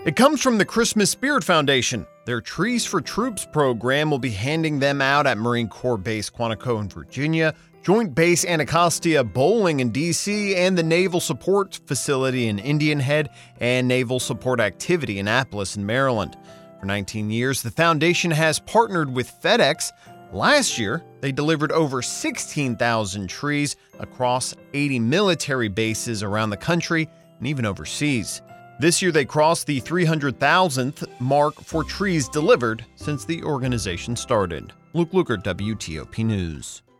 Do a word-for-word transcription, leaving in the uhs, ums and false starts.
It comes from the Christmas Spirit Foundation. Their Trees for Troops program will be handing them out at Marine Corps Base Quantico in Virginia, Joint Base Anacostia Bowling in D C, and the Naval Support Facility in Indian Head and Naval Support Activity in Annapolis in Maryland. For nineteen years, the foundation has partnered with FedEx. Last year, they delivered over sixteen thousand trees across eighty military bases around the country and even overseas. This year, they crossed the three hundred thousandth mark for trees delivered since the organization started. Luke Lukert, W T O P News.